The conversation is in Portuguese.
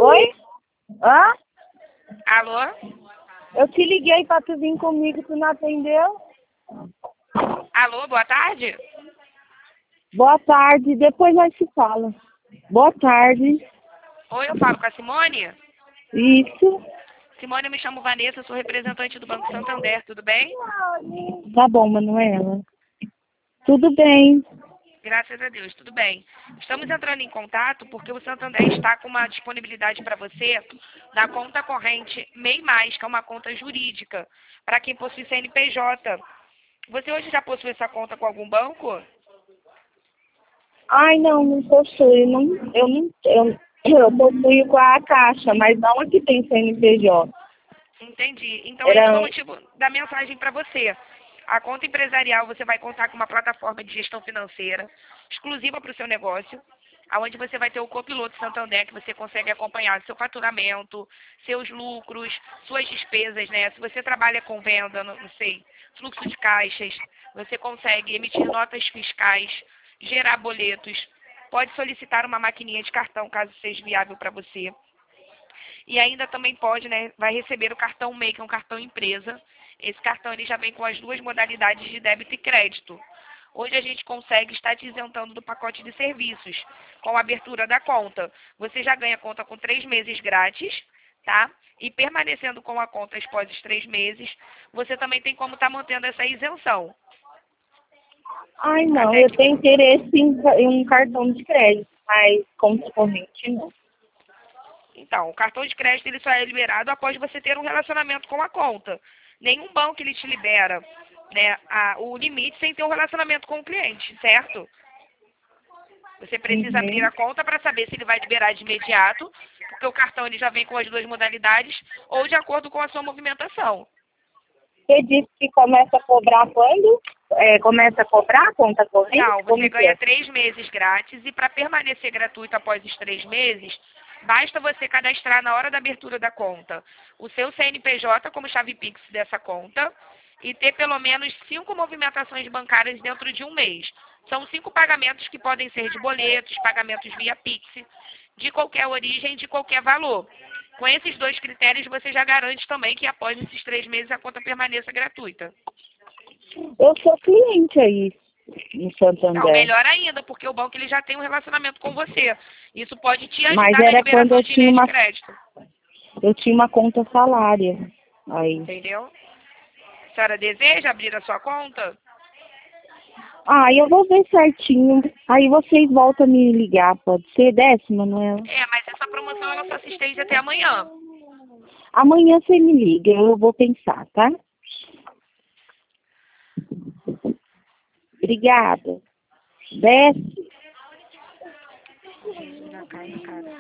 Oi? Hã? Alô? Eu te liguei pra tu vir comigo, tu não atendeu? Alô, boa tarde? Boa tarde, depois nós se fala. Boa tarde. Oi, eu falo com a Simone? Isso. Simone, eu me chamo Vanessa, sou representante do Banco Santander, tudo bem? Tá bom, Manuela. Tudo bem. Graças a Deus, tudo bem. Estamos entrando em contato porque o Santander está com uma disponibilidade para você da conta corrente MEI+, que é uma conta jurídica, para quem possui CNPJ. Você hoje já possui essa conta com algum banco? Ai, não possui. Eu possuo com a Caixa, mas não a que tem CNPJ. Entendi. Então, esse foi o Era... motivo da mensagem para você. A conta empresarial, você vai contar com uma plataforma de gestão financeira exclusiva para o seu negócio, onde você vai ter o copiloto Santander, que você consegue acompanhar seu faturamento, seus lucros, suas despesas, né? Se você trabalha com venda, não sei, fluxo de caixas, você consegue emitir notas fiscais, gerar boletos, pode solicitar uma maquininha de cartão, caso seja viável para você. E ainda também pode, né, vai receber o cartão MEI, que é um cartão empresa. Esse cartão ele já vem com as duas modalidades de débito e crédito. Hoje a gente consegue estar te isentando do pacote de serviços, com a abertura da conta. Você já ganha conta com 3 meses grátis, tá? E permanecendo com a conta após os 3 meses, você também tem como estar mantendo essa isenção. Ai, não, Até eu que tenho interesse em um cartão de crédito, mas conta corrente não. Então, o cartão de crédito ele só é liberado após você ter um relacionamento com a conta. Nenhum banco ele te libera, né, o limite sem ter um relacionamento com o cliente, certo? Você precisa abrir Uhum. a conta para saber se ele vai liberar de imediato, porque o cartão ele já vem com as duas modalidades, ou de acordo com a sua movimentação. Você disse que começa a cobrar quando? Começa a cobrar a conta corrente? Não, você Como que ganha é? 3 meses grátis e para permanecer gratuito após os 3 meses, basta você cadastrar na hora da abertura da conta o seu CNPJ como chave Pix dessa conta e ter pelo menos 5 movimentações bancárias dentro de um mês. São 5 pagamentos que podem ser de boletos, pagamentos via Pix, de qualquer origem, de qualquer valor. Com esses 2 critérios, você já garante também que após esses 3 meses a conta permaneça gratuita. Eu sou cliente aí no Não, Santander. melhor ainda, porque o banco ele já tem um relacionamento com você. Isso pode te Mas ajudar na era quando liberação de linha de crédito. eu tinha uma conta salária. Aí. Entendeu? A senhora deseja abrir a sua conta? Ah, eu vou ver certinho. Aí vocês voltam a me ligar, pode ser? Desce, Manuela? É, mas essa promoção ela só se estende até amanhã. Amanhã você me liga, eu vou pensar, tá? Obrigada. Desce. Jesus, já cai na cara.